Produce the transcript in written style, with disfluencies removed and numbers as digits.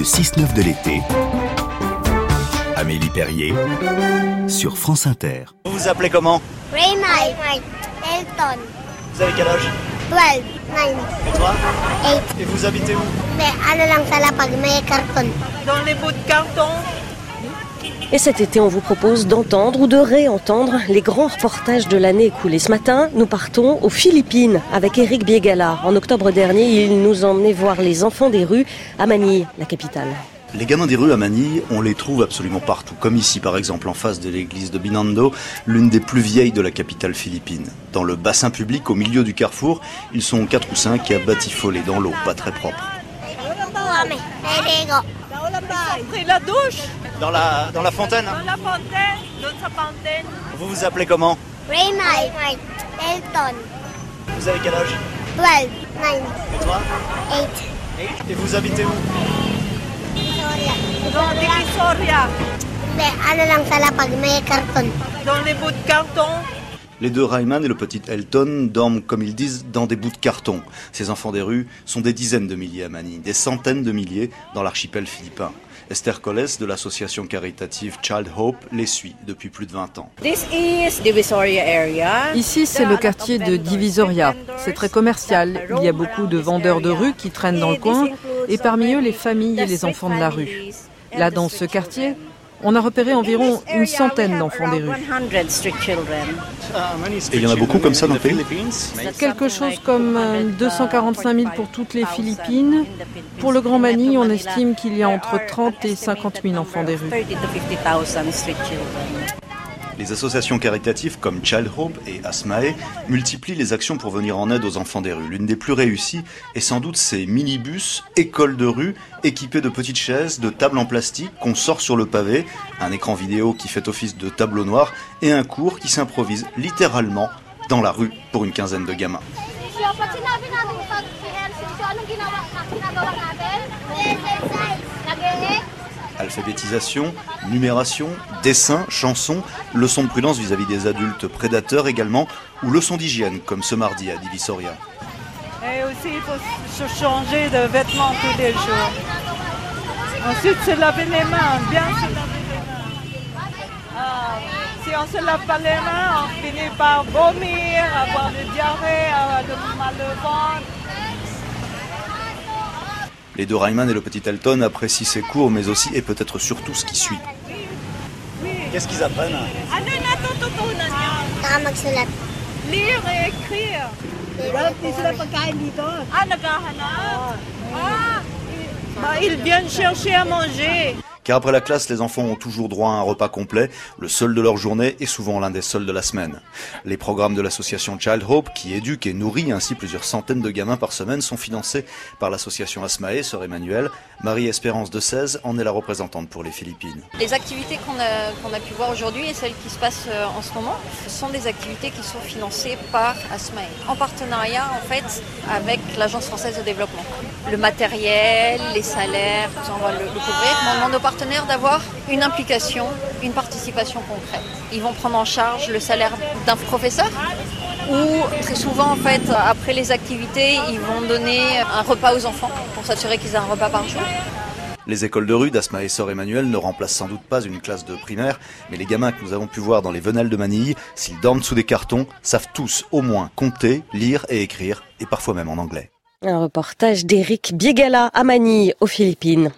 le 6-9 de l'été. Amélie Perrier sur France Inter. Vous vous appelez comment? Raymond. Elton. Vous avez quel âge? 12. 9. Et toi? 8. Et vous habitez où? Mais ano lang sa lapag, may karton. Dans les bouts de carton. Et cet été, on vous propose d'entendre ou de réentendre les grands reportages de l'année écoulée. Ce matin, nous partons aux Philippines avec Éric Biegala. En octobre dernier, il nous emmenait voir les enfants des rues à Manille, la capitale. Les gamins des rues à Manille, on les trouve absolument partout, comme ici par exemple en face de l'église de Binondo, l'une des plus vieilles de la capitale philippine. Dans le bassin public, au milieu du carrefour, ils sont 4 ou 5 à batifoler dans l'eau, pas très propre. Ils ont pris la douche. Dans la fontaine, hein? Dans la fontaine, dans sa fontaine. Vous vous appelez comment? Raymond. Elton. Vous avez quel âge? 12. 9. Et toi? 8. Et vous habitez où? Dans les Visoria. Mais ano lang sa lapag, may karton. Dans les bouts de carton. Les deux Rayman et le petit Elton dorment, comme ils disent, dans des bouts de carton. Ces enfants des rues sont des dizaines de milliers à Manille, des centaines de milliers dans l'archipel philippin. Esther Coles de l'association caritative Child Hope les suit depuis plus de 20 ans. Ici, c'est le quartier de Divisoria. C'est très commercial. Il y a beaucoup de vendeurs de rue qui traînent dans le coin et parmi eux, les familles et les enfants de la rue. Là, dans ce quartier, on a repéré environ une centaine d'enfants des rues. Et il y en a beaucoup comme ça dans le pays? Quelque chose comme 245 000 pour toutes les Philippines. Pour le Grand Manille, on estime qu'il y a entre 30 et 50 000 enfants des rues. Les associations caritatives comme Child Hope et Asmae multiplient les actions pour venir en aide aux enfants des rues. L'une des plus réussies est sans doute ces minibus, écoles de rue, équipés de petites chaises, de tables en plastique qu'on sort sur le pavé, un écran vidéo qui fait office de tableau noir et un cours qui s'improvise littéralement dans la rue pour une quinzaine de gamins. Alphabétisation, numération, dessin, chanson, leçons de prudence vis-à-vis des adultes prédateurs également, ou leçons d'hygiène comme ce mardi à Divisoria. Et aussi, il faut se changer de vêtements tous les jours. Ensuite, se laver les mains, bien se laver les mains. Si on ne se lave pas les mains, on finit par vomir, avoir le diarrhée, avoir le mal au ventre. Les deux Rayman et le petit Elton apprécient ces cours, mais aussi et peut-être surtout ce qui suit. Qu'est-ce qu'ils apprennent? Magsulat. Lire et écrire. Ils viennent chercher à manger. Car après la classe, les enfants ont toujours droit à un repas complet, le seul de leur journée et souvent l'un des seuls de la semaine. Les programmes de l'association Child Hope, qui éduque et nourrit ainsi plusieurs centaines de gamins par semaine, sont financés par l'association Asmae, sœur Emmanuelle. Marie-Espérance de 16 en est la représentante pour les Philippines. Les activités qu'on a pu voir aujourd'hui et celles qui se passent en ce moment sont des activités qui sont financées par Asmae, en partenariat en fait avec l'Agence française de développement. Le matériel, les salaires, tout ça, on va le couvrir, mais on demande aux partenaires d'avoir une implication, une participation concrète. Ils vont prendre en charge le salaire d'un professeur ou très souvent en fait après les activités ils vont donner un repas aux enfants pour s'assurer qu'ils aient un repas par jour. Les écoles de rue d'Asmae et sœur Emmanuelle ne remplacent sans doute pas une classe de primaire, mais les gamins que nous avons pu voir dans les venelles de Manille, s'ils dorment sous des cartons, savent tous au moins compter, lire et écrire, et parfois même en anglais. Un reportage d'Éric Biegala à Manille, aux Philippines.